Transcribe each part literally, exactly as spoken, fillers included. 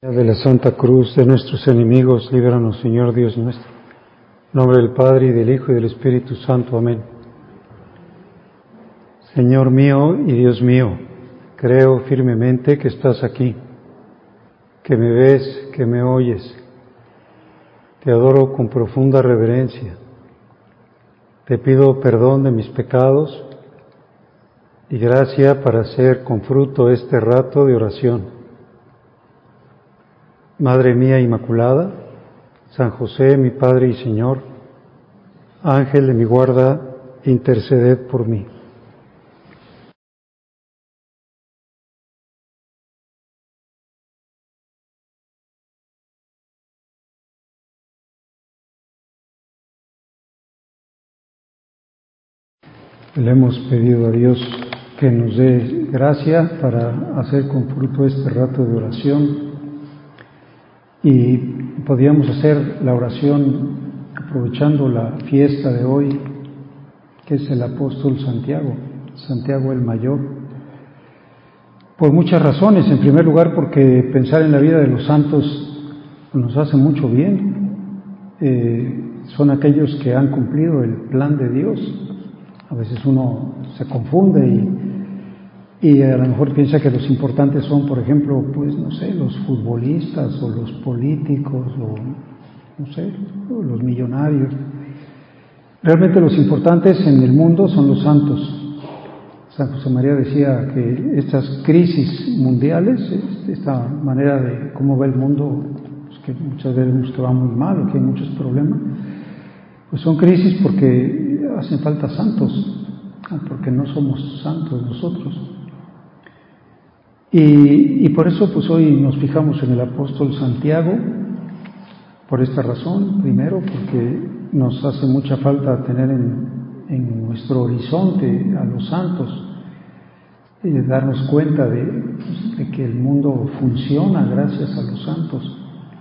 De la Santa Cruz de nuestros enemigos, líbranos, Señor Dios nuestro. En nombre del Padre, y del Hijo, y del Espíritu Santo. Amén. Señor mío y Dios mío, creo firmemente que estás aquí, que me ves, que me oyes. Te adoro con profunda reverencia. Te pido perdón de mis pecados y gracia para hacer con fruto este rato de oración. Madre mía Inmaculada, San José, mi Padre y Señor, Ángel de mi guarda, interceded por mí. Le hemos pedido a Dios que nos dé gracia para hacer con fruto este rato de oración. Y podíamos hacer la oración aprovechando la fiesta de hoy, que es el apóstol Santiago, Santiago el Mayor, por muchas razones. En primer lugar, porque pensar en la vida de los santos nos hace mucho bien. Eh, son aquellos que han cumplido el plan de Dios. A veces uno se confunde y Y a lo mejor piensa que los importantes son, por ejemplo, pues no sé, los futbolistas o los políticos o no sé, o los millonarios. Realmente los importantes en el mundo son los santos. San José María decía que estas crisis mundiales, esta manera de cómo va el mundo, pues que muchas veces vemos que va muy mal o que hay muchos problemas, pues son crisis porque hacen falta santos, porque no somos santos nosotros. Y, y por eso pues hoy nos fijamos en el apóstol Santiago, por esta razón, primero porque nos hace mucha falta tener en, en nuestro horizonte a los santos, y de darnos cuenta de, pues, de que el mundo funciona gracias a los santos.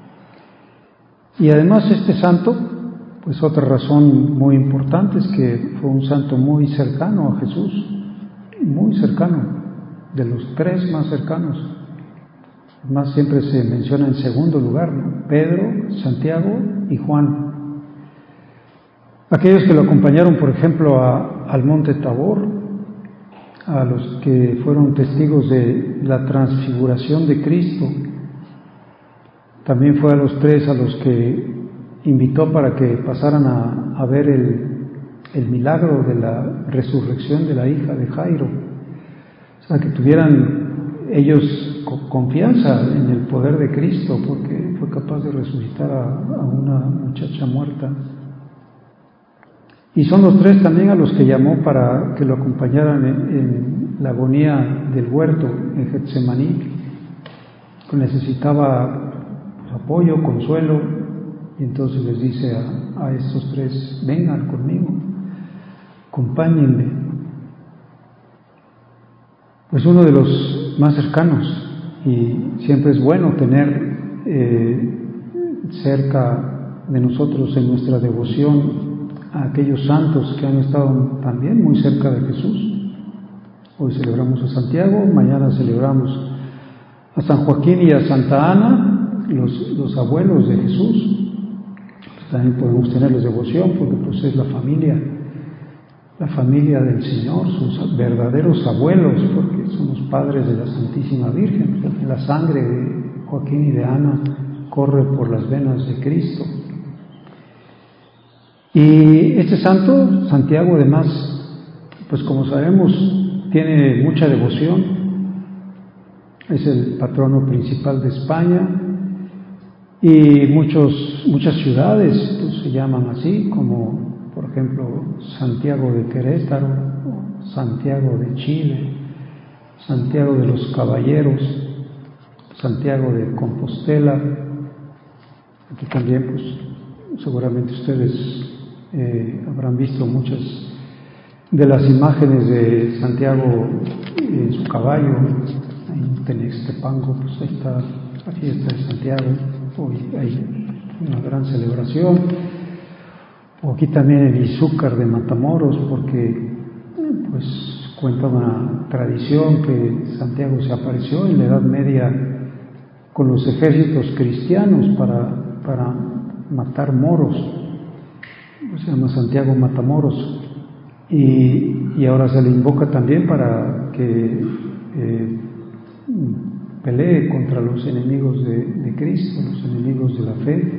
Y además este santo, pues otra razón muy importante es que fue un santo muy cercano a Jesús, muy cercano. De los tres más cercanos, más siempre se menciona en segundo lugar, ¿no? Pedro, Santiago y Juan. Aquellos que lo acompañaron, por ejemplo, a, al monte Tabor, a los que fueron testigos de la transfiguración de Cristo, también fue a los tres a los que invitó para que pasaran a, a ver el, el milagro de la resurrección de la hija de Jairo. O sea, que tuvieran ellos confianza en el poder de Cristo, porque fue capaz de resucitar a, a una muchacha muerta. Y son los tres también a los que llamó para que lo acompañaran en, en la agonía del huerto, en Getsemaní, que necesitaba pues, apoyo, consuelo, y entonces les dice a, a estos tres: vengan conmigo, acompáñenme. Pues uno de los más cercanos, y siempre es bueno tener eh, cerca de nosotros en nuestra devoción a aquellos santos que han estado también muy cerca de Jesús. Hoy celebramos a Santiago, mañana celebramos a San Joaquín y a Santa Ana, los, los abuelos de Jesús. Pues también podemos tenerles devoción porque pues es la familia. La familia del Señor, sus verdaderos abuelos, porque son los padres de la Santísima Virgen, porque la sangre de Joaquín y de Ana corre por las venas de Cristo. Y este santo, Santiago, además, pues como sabemos, tiene mucha devoción, es el patrono principal de España, y muchos, muchas ciudades pues, se llaman así, como por ejemplo, Santiago de Querétaro, Santiago de Chile, Santiago de los Caballeros, Santiago de Compostela. Aquí también, pues, seguramente ustedes eh, habrán visto muchas de las imágenes de Santiago en su caballo, en Tenextepango, pues ahí está la fiesta de Santiago, hoy hay una gran celebración. O aquí también en Izúcar de Matamoros, porque pues cuenta una tradición que Santiago se apareció en la Edad Media con los ejércitos cristianos para, para matar moros. Se llama Santiago Matamoros. Y, y ahora se le invoca también para que eh, pelee contra los enemigos de, de Cristo, los enemigos de la fe.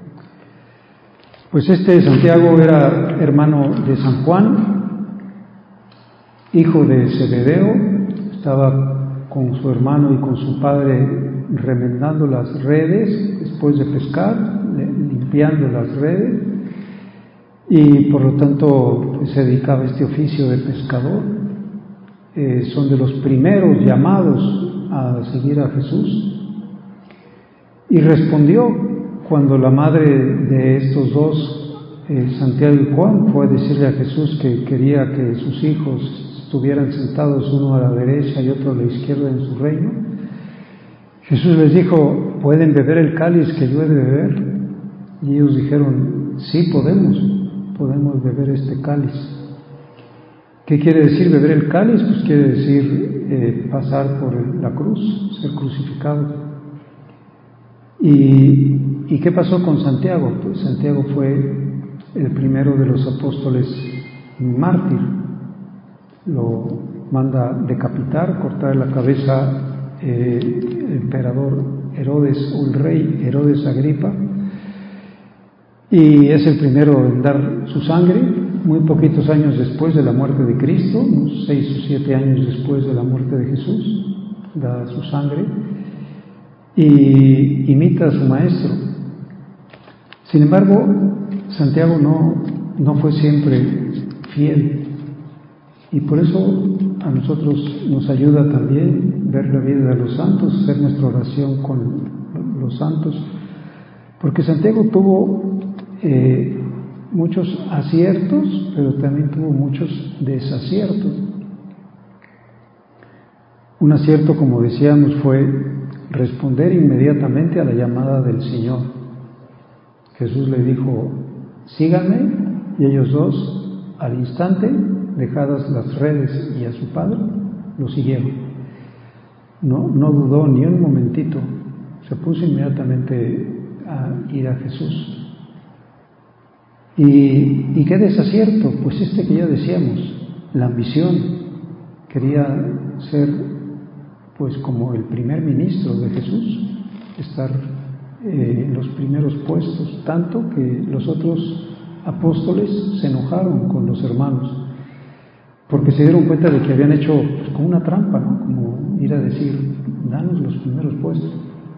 Pues este Santiago era hermano de San Juan, hijo de Zebedeo, estaba con su hermano y con su padre remendando las redes después de pescar, limpiando las redes, y por lo tanto pues, se dedicaba a este oficio de pescador. Eh, son de los primeros llamados a seguir a Jesús, y respondió cuando la madre de estos dos, eh, Santiago y Juan, fue a decirle a Jesús que quería que sus hijos estuvieran sentados uno a la derecha y otro a la izquierda en su reino. Jesús les dijo: ¿pueden beber el cáliz que yo he de beber? Y ellos dijeron: sí, podemos, podemos beber este cáliz. ¿Qué quiere decir beber el cáliz? Pues quiere decir eh, pasar por la cruz, ser crucificado. ¿Y, ¿Y qué pasó con Santiago? Pues Santiago fue el primero de los apóstoles mártir. Lo manda decapitar, cortar la cabeza eh, el emperador Herodes, o el rey Herodes Agripa, y es el primero en dar su sangre, muy poquitos años después de la muerte de Cristo, unos seis o siete años después de la muerte de Jesús, da su sangre y imita a su maestro. Sin embargo, Santiago no, no fue siempre fiel, y por eso a nosotros nos ayuda también ver la vida de los santos, hacer nuestra oración con los santos, porque Santiago tuvo eh, muchos aciertos, pero también tuvo muchos desaciertos. Un acierto, como decíamos, fue responder inmediatamente a la llamada del Señor. Jesús le dijo: síganme, y ellos dos, al instante, dejadas las redes y a su padre, lo siguieron. No, no dudó ni un momentito, se puso inmediatamente a ir a Jesús. ¿Y, y qué desacierto? Pues este que ya decíamos, la ambición. Quería ser pues como el primer ministro de Jesús, estar eh, en los primeros puestos, tanto que los otros apóstoles se enojaron con los hermanos, porque se dieron cuenta de que habían hecho pues, como una trampa, ¿no? Como ir a decir: danos los primeros puestos.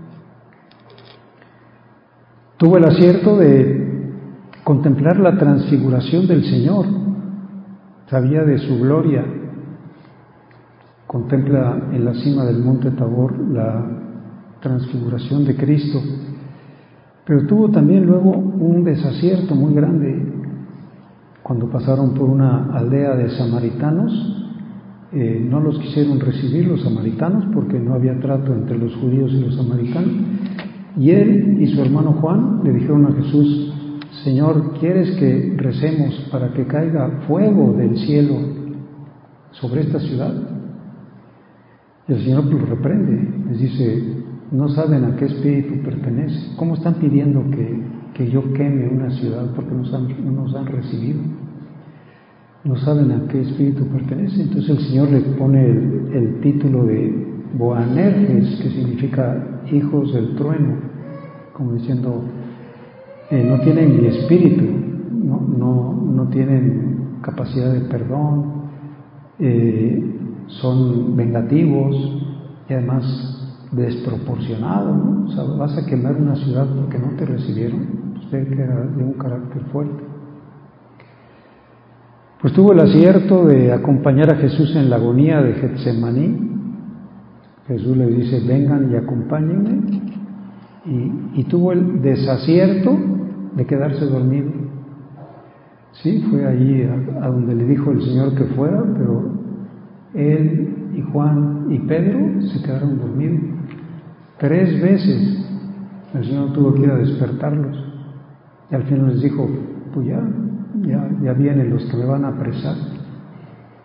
Tuvo el acierto de contemplar la transfiguración del Señor, sabía de su gloria, contempla en la cima del monte Tabor la transfiguración de Cristo, pero tuvo también luego un desacierto muy grande. Cuando pasaron por una aldea de samaritanos, eh, no los quisieron recibir los samaritanos porque no había trato entre los judíos y los samaritanos, y él y su hermano Juan le dijeron a Jesús: Señor, ¿quieres que recemos para que caiga fuego del cielo sobre esta ciudad? Y el Señor los reprende, les dice: no saben a qué espíritu pertenece. ¿Cómo están pidiendo que, que yo queme una ciudad porque nos han, no nos han recibido? No saben a qué espíritu pertenece. Entonces el Señor le pone el, el título de Boanerges, que significa hijos del trueno, como diciendo: eh, no tienen mi espíritu, no, no, no tienen capacidad de perdón, eh, son vengativos y además desproporcionados, ¿no? O sea, vas a quemar una ciudad porque no te recibieron. Usted, que era de un carácter fuerte, pues tuvo el acierto de acompañar a Jesús en la agonía de Getsemaní. Jesús le dice: vengan y acompáñenme, y, y tuvo el desacierto de quedarse dormido. Sí, fue allí a, a donde le dijo el Señor que fuera, pero él y Juan y Pedro se quedaron dormidos. Tres veces el Señor tuvo que ir a despertarlos, y al final les dijo: pues ya, ya, ya vienen los que me van a apresar.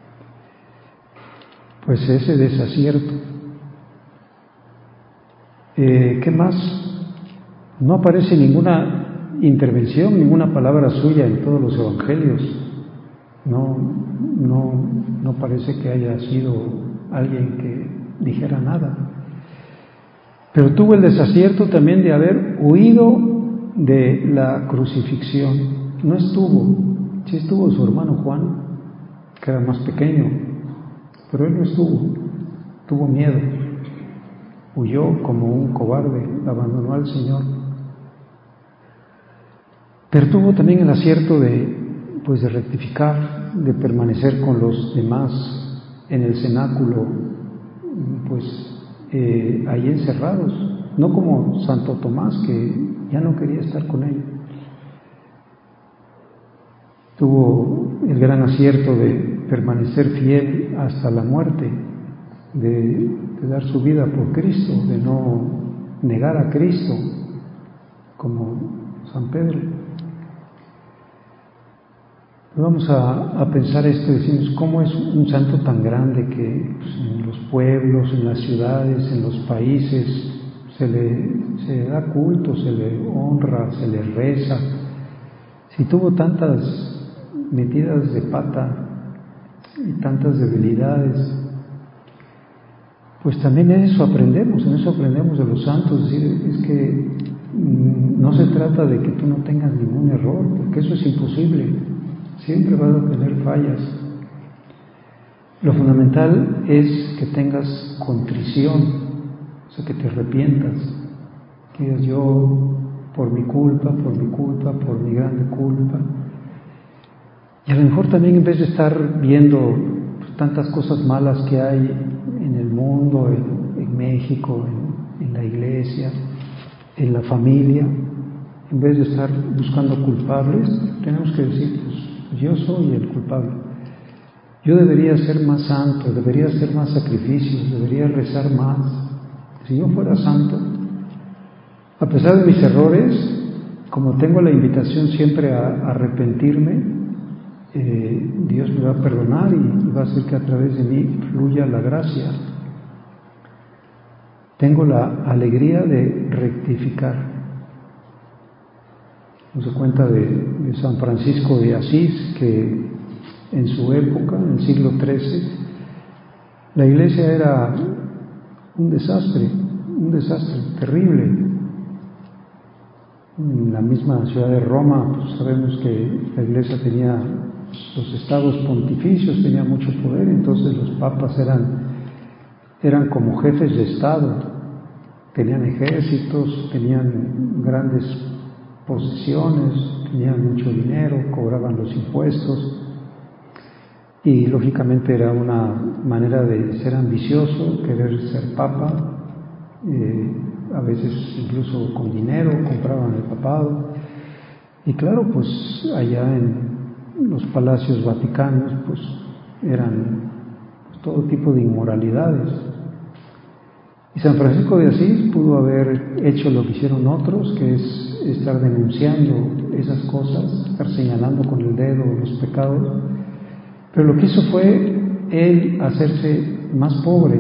Pues ese desacierto. Eh, ¿Qué más? No aparece ninguna intervención, ninguna palabra suya en todos los evangelios. No, no, no parece que haya sido alguien que dijera nada. Pero tuvo el desacierto también de haber huido de la crucifixión. No estuvo, sí estuvo su hermano Juan, que era más pequeño, pero él no estuvo, tuvo miedo, huyó como un cobarde, abandonó al Señor. Pero tuvo también el acierto de, pues, de rectificar, de permanecer con los demás en el cenáculo, pues eh, ahí encerrados, no como Santo Tomás, que ya no quería estar con él. Tuvo el gran acierto de permanecer fiel hasta la muerte, de, de dar su vida por Cristo, de no negar a Cristo, como San Pedro. Vamos a, a pensar esto y decimos, ¿cómo es un santo tan grande que pues, en los pueblos, en las ciudades, en los países se le se da culto, se le honra, se le reza? Si tuvo tantas metidas de pata y tantas debilidades, pues también en eso aprendemos, en eso aprendemos de los santos. Es decir, es que mmm, no se trata de que tú no tengas ningún error, porque eso es imposible. Siempre vas a tener fallas. Lo fundamental es que tengas contrición, o sea, que te arrepientas, que digas, yo por mi culpa, por mi culpa, por mi grande culpa. Y a lo mejor también, en vez de estar viendo pues, tantas cosas malas que hay en el mundo, en, en México, en, en la iglesia, en la familia, en vez de estar buscando culpables, tenemos que decir, pues, yo soy el culpable. Yo debería ser más santo, debería hacer más sacrificios, debería rezar más. Si yo fuera santo, a pesar de mis errores, como tengo la invitación siempre a, a arrepentirme, eh, Dios me va a perdonar y, y va a hacer que a través de mí fluya la gracia. Tengo la alegría de rectificar. Nos da cuenta de, de San Francisco de Asís, que en su época, en el siglo trece, la iglesia era un desastre, un desastre terrible. En la misma ciudad de Roma, pues sabemos que la iglesia tenía los estados pontificios, tenía mucho poder, entonces los papas eran, eran como jefes de estado, tenían ejércitos, tenían grandes posesiones, tenían mucho dinero, cobraban los impuestos y lógicamente era una manera de ser ambicioso, querer ser papa, eh, a veces incluso con dinero compraban el papado. Y claro, pues allá en los palacios vaticanos pues eran pues, todo tipo de inmoralidades. Y San Francisco de Asís pudo haber hecho lo que hicieron otros, que es estar denunciando esas cosas, estar señalando con el dedo los pecados, pero lo que hizo fue él hacerse más pobre,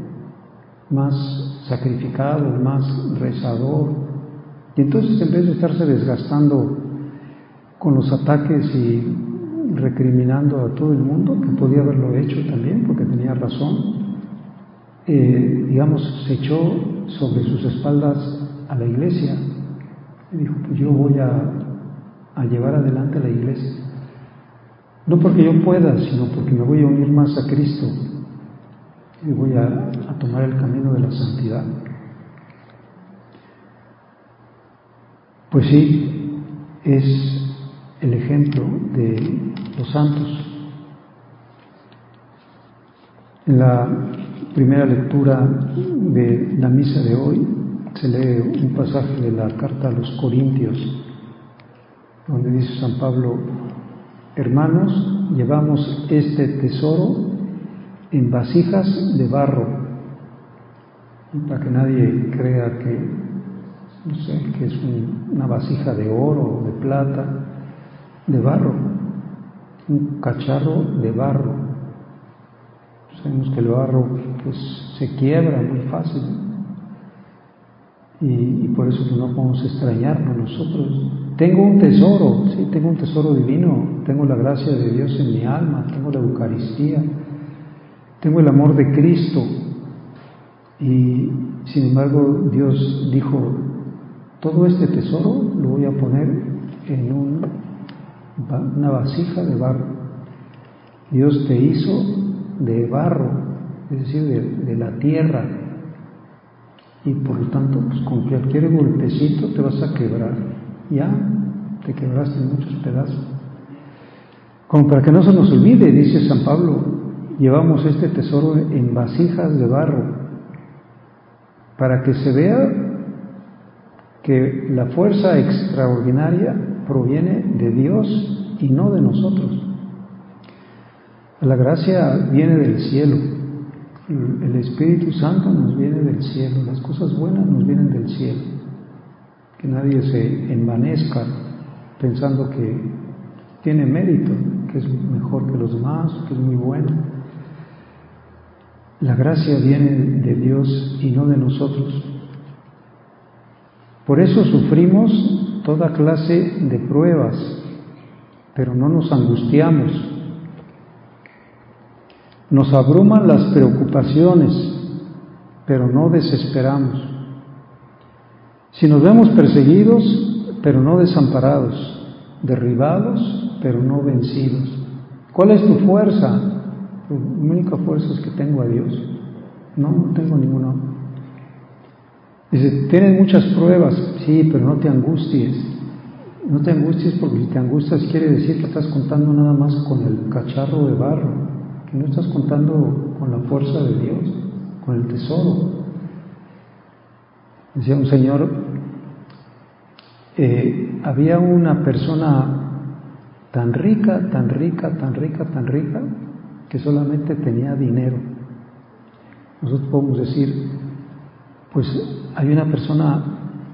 más sacrificado, más rezador, y entonces en vez de estarse desgastando con los ataques y recriminando a todo el mundo, que podía haberlo hecho también porque tenía razón, Eh, digamos, se echó sobre sus espaldas a la iglesia y dijo, pues yo voy a, a llevar adelante la iglesia, no porque yo pueda, sino porque me voy a unir más a Cristo y voy a, a tomar el camino de la santidad. Pues sí, es el ejemplo de los santos. En la primera lectura de la misa de hoy se lee un pasaje de la carta a los Corintios, donde dice San Pablo, hermanos, llevamos este tesoro en vasijas de barro, para que nadie crea que, no sé, que es un, una vasija de oro o de plata, de barro, un cacharro de barro. Sabemos que el barro pues se quiebra muy fácil, y, y por eso no podemos extrañarnos nosotros. Tengo un tesoro, sí, tengo un tesoro divino, tengo la gracia de Dios en mi alma, tengo la Eucaristía, tengo el amor de Cristo, y sin embargo Dios dijo, todo este tesoro lo voy a poner en un, una vasija de barro. Dios te hizo de barro, es decir, de, de la tierra, y por lo tanto, pues con cualquier golpecito te vas a quebrar, ya te quebraste en muchos pedazos. Como para que no se nos olvide, dice San Pablo, llevamos este tesoro en vasijas de barro, para que se vea que la fuerza extraordinaria proviene de Dios y no de nosotros. La gracia viene del cielo, el Espíritu Santo nos viene del cielo, las cosas buenas nos vienen del cielo. Que nadie se envanezca pensando que tiene mérito, que es mejor que los demás, que es muy bueno. La gracia viene de Dios y no de nosotros. Por eso sufrimos toda clase de pruebas, pero no nos angustiamos. Nos abruman las preocupaciones, pero no desesperamos. Si nos vemos perseguidos, pero no desamparados, derribados, pero no vencidos. ¿Cuál es tu fuerza? Mi única fuerza es que tengo a Dios. No, no tengo ninguna. Dice, tienes muchas pruebas, sí, pero no te angusties. No te angusties, porque si te angustias quiere decir que estás contando nada más con el cacharro de barro, que no estás contando con la fuerza de Dios, con el tesoro. Decía un señor, eh, había una persona tan rica, tan rica, tan rica, tan rica, que solamente tenía dinero. Nosotros podemos decir, pues hay una persona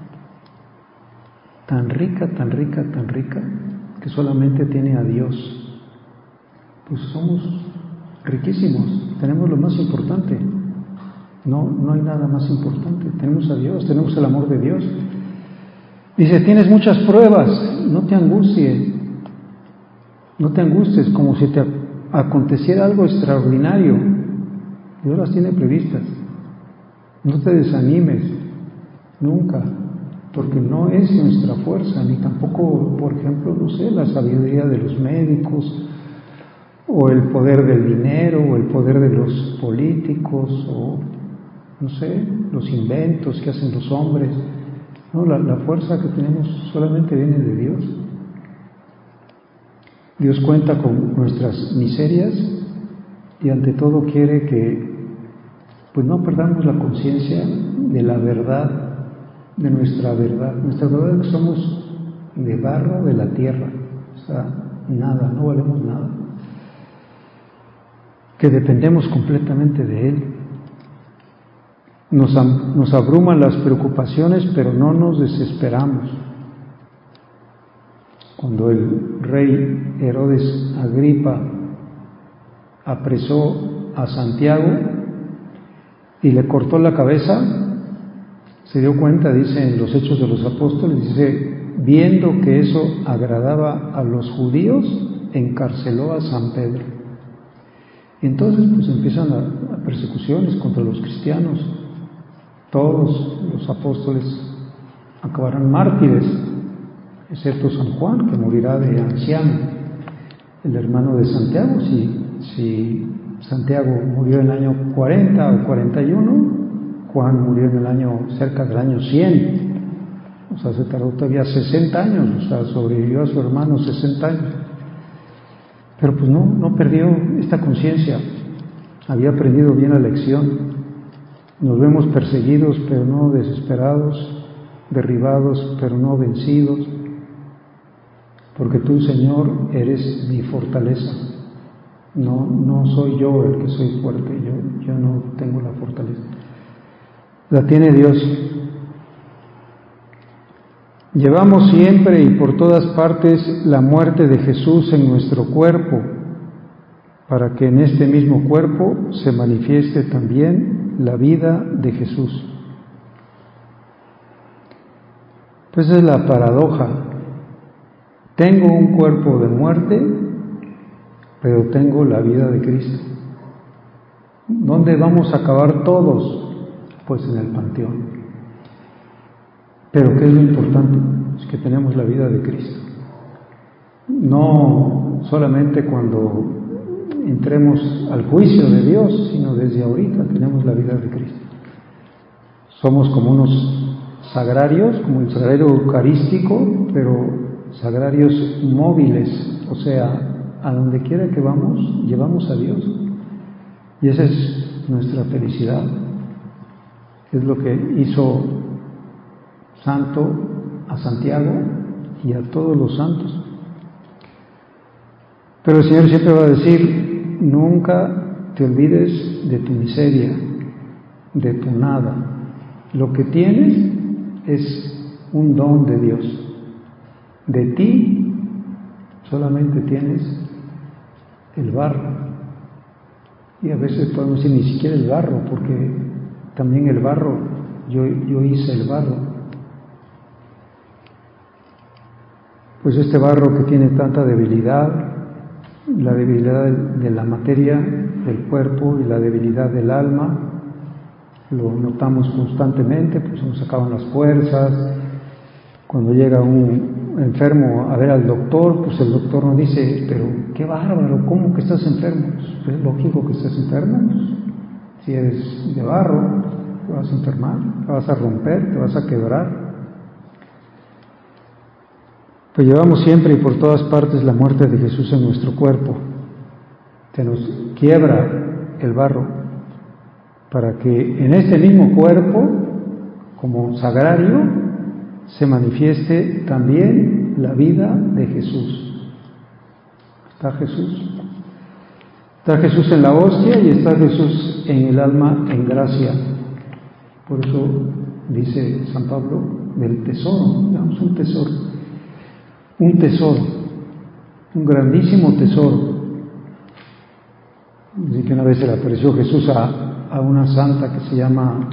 tan rica, tan rica, tan rica, que solamente tiene a Dios. Pues somos riquísimos, tenemos lo más importante. No, no hay nada más importante. Tenemos a Dios, tenemos el amor de Dios. Dice, tienes muchas pruebas, no te angusties, no te angusties, como si te aconteciera algo extraordinario. Dios las tiene previstas. No te desanimes, nunca, porque no es nuestra fuerza, ni tampoco, por ejemplo, no sé, la sabiduría de los médicos, o el poder del dinero, o el poder de los políticos, o no sé, los inventos que hacen los hombres. No, la, la fuerza que tenemos solamente viene de Dios. Dios cuenta con nuestras miserias y ante todo quiere que pues no perdamos la conciencia de la verdad, de nuestra verdad. Nuestra verdad es que somos de barro de la tierra, o sea, nada, no valemos nada. Que dependemos completamente de Él. Nos, nos abruman las preocupaciones, pero no nos desesperamos. Cuando el rey Herodes Agripa apresó a Santiago y le cortó la cabeza, se dio cuenta, dice en los Hechos de los Apóstoles, dice, viendo que eso agradaba a los judíos, encarceló a San Pedro. Y entonces pues empiezan a, a persecuciones contra los cristianos. Todos los apóstoles acabarán mártires, excepto San Juan, que morirá de anciano, el hermano de Santiago. Si, si Santiago murió en el año cuarenta o cuarenta y uno, Juan murió en el año, cerca del año cien, o sea, se tardó todavía sesenta años, o sea, sobrevivió a su hermano sesenta años. Pero pues no, no perdió esta conciencia, había aprendido bien la lección. Nos vemos perseguidos, pero no desesperados, derribados, pero no vencidos, porque tú, Señor, eres mi fortaleza. No, no soy yo el que soy fuerte, yo, yo no tengo la fortaleza. La tiene Dios. Llevamos siempre y por todas partes la muerte de Jesús en nuestro cuerpo, para que en este mismo cuerpo se manifieste también la vida de Jesús. Pues es la paradoja. Tengo un cuerpo de muerte, pero tengo la vida de Cristo. ¿Dónde vamos a acabar todos? Pues en el panteón. Pero ¿qué es lo importante? Es que tenemos la vida de Cristo. No solamente cuando entremos al juicio de Dios, sino desde ahorita tenemos la vida de Cristo. Somos como unos sagrarios, como el sagrario eucarístico, pero sagrarios móviles, o sea, a donde quiera que vamos, llevamos a Dios. Y esa es nuestra felicidad. Es lo que hizo santo a Santiago y a todos los santos. Pero el Señor siempre va a decir, nunca te olvides de tu miseria, de tu nada. Lo que tienes es un don de Dios. De ti solamente tienes el barro. Y a veces podemos decir ni siquiera el barro, porque también el barro, yo, yo hice el barro. Pues este barro que tiene tanta debilidad, la debilidad de la materia, del cuerpo y la debilidad del alma, lo notamos constantemente, pues nos acaban las fuerzas. Cuando llega un enfermo a ver al doctor, pues el doctor nos dice, pero qué bárbaro, ¿cómo que estás enfermo? Pues es lógico que estés enfermo. Si eres de barro, te vas a enfermar, te vas a romper, te vas a quebrar. Pues llevamos siempre y por todas partes la muerte de Jesús en nuestro cuerpo. Se nos quiebra el barro para que en este mismo cuerpo, como sagrario, se manifieste también la vida de Jesús. Está Jesús. Está Jesús en la hostia y está Jesús en el alma en gracia. Por eso dice San Pablo del tesoro, digamos un tesoro. Un tesoro, un grandísimo tesoro. Dice que una vez se le apareció Jesús a, a una santa que se llama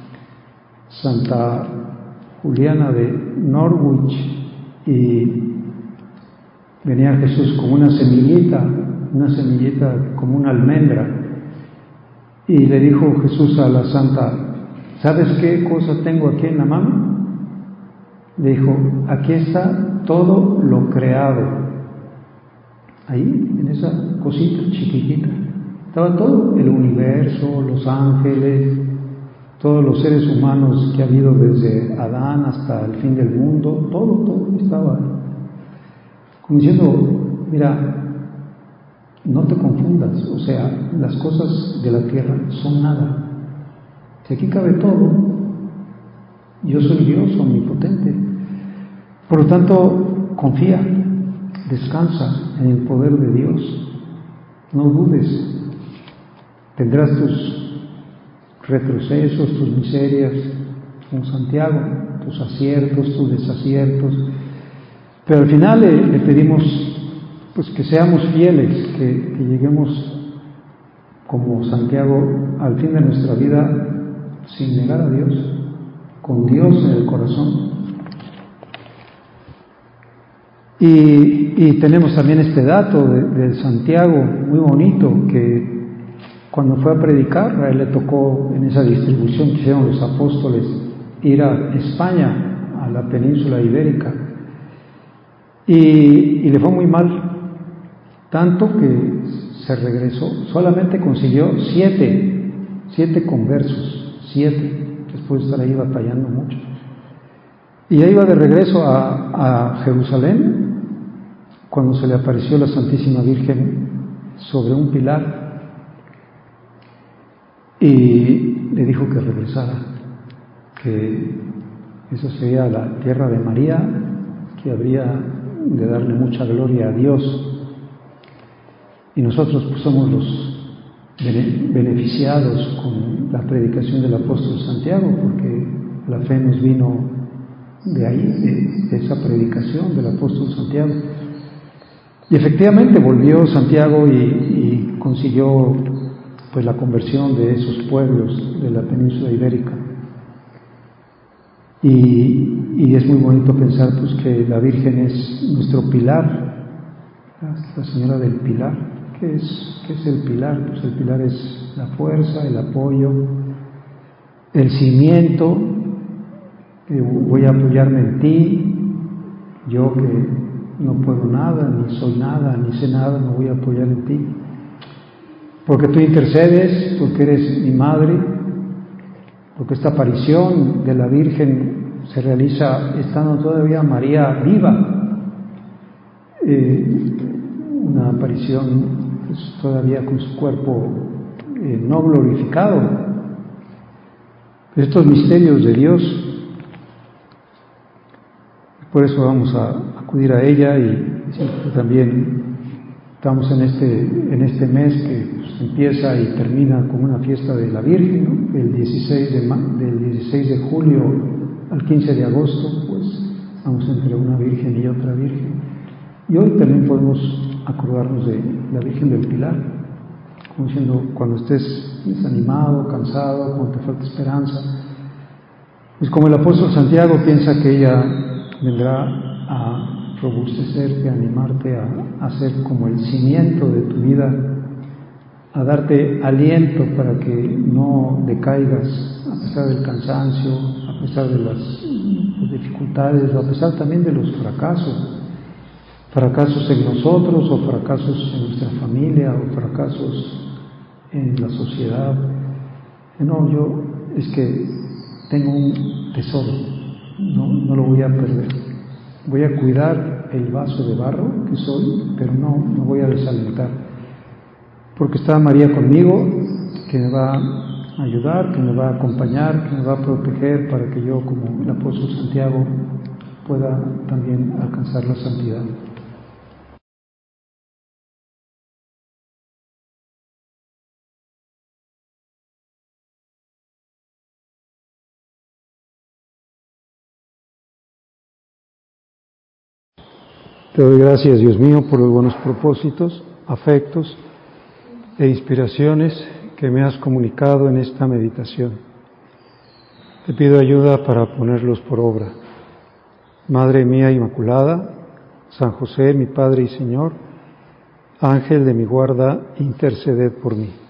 Santa Juliana de Norwich, y venía Jesús como una semillita, una semillita como una almendra, y le dijo Jesús a la santa, ¿sabes qué cosa tengo aquí en la mano? Le dijo, aquí está todo lo creado. Ahí, en esa cosita chiquitita, estaba todo, el universo, los ángeles, todos los seres humanos que ha habido desde Adán hasta el fin del mundo, todo, todo estaba ahí. Como diciendo, mira, no te confundas, o sea, las cosas de la tierra son nada. Si aquí cabe todo, yo soy Dios omnipotente. Por lo tanto, confía, descansa en el poder de Dios. No dudes. Tendrás tus retrocesos, tus miserias, como Santiago, tus aciertos, tus desaciertos. Pero al final le, le pedimos pues que seamos fieles, que, que lleguemos como Santiago al fin de nuestra vida sin negar a Dios, con Dios en el corazón. Y, y tenemos también este dato de, de Santiago, muy bonito, que cuando fue a predicar, a él le tocó en esa distribución que hicieron los apóstoles ir a España, a la península ibérica, y, y le fue muy mal, tanto que se regresó, solamente consiguió siete, siete conversos, siete, después de estar ahí batallando mucho. Y ya iba de regreso a, a Jerusalén cuando se le apareció la Santísima Virgen sobre un pilar y le dijo que regresara, que eso sería la tierra de María, que habría de darle mucha gloria a Dios. Y nosotros pues somos los beneficiados con la predicación del apóstol Santiago, porque la fe nos vino de ahí, de, de esa predicación del apóstol Santiago. Y efectivamente volvió Santiago y, y consiguió pues la conversión de esos pueblos de la península ibérica. Y, y es muy bonito pensar pues que la Virgen es nuestro pilar, la Señora del Pilar. ¿Qué es, qué es el pilar? Pues el pilar es la fuerza, el apoyo, el cimiento. Eh, voy a apoyarme en ti, yo que no puedo nada, ni soy nada, ni sé nada, me voy a apoyar en ti. Porque tú intercedes, porque eres mi madre, porque esta aparición de la Virgen se realiza estando todavía María viva, eh, una aparición pues, todavía con su cuerpo eh, no glorificado. Estos misterios de Dios, por eso vamos a acudir a ella y también estamos en este, en este mes que pues, empieza y termina con una fiesta de la Virgen, ¿no? El dieciséis de, del dieciséis de julio al quince de agosto, pues estamos entre una Virgen y otra Virgen. Y hoy también podemos acordarnos de la Virgen del Pilar, como diciendo, cuando estés desanimado, cansado, cuando te falta esperanza, pues como el apóstol Santiago piensa que ella vendrá a robustecerte, a animarte a, a ser como el cimiento de tu vida, a darte aliento para que no decaigas a pesar del cansancio, a pesar de las, las dificultades, o a pesar también de los fracasos, fracasos en nosotros o fracasos en nuestra familia o fracasos en la sociedad. No, yo es que tengo un tesoro, no, no lo voy a perder. Voy a cuidar el vaso de barro que soy, pero no, no voy a desalentar. Porque está María conmigo, que me va a ayudar, que me va a acompañar, que me va a proteger para que yo, como el apóstol Santiago, pueda también alcanzar la santidad. Te doy gracias, Dios mío, por los buenos propósitos, afectos e inspiraciones que me has comunicado en esta meditación. Te pido ayuda para ponerlos por obra. Madre mía Inmaculada, San José, mi Padre y Señor, Ángel de mi guarda, interceded por mí.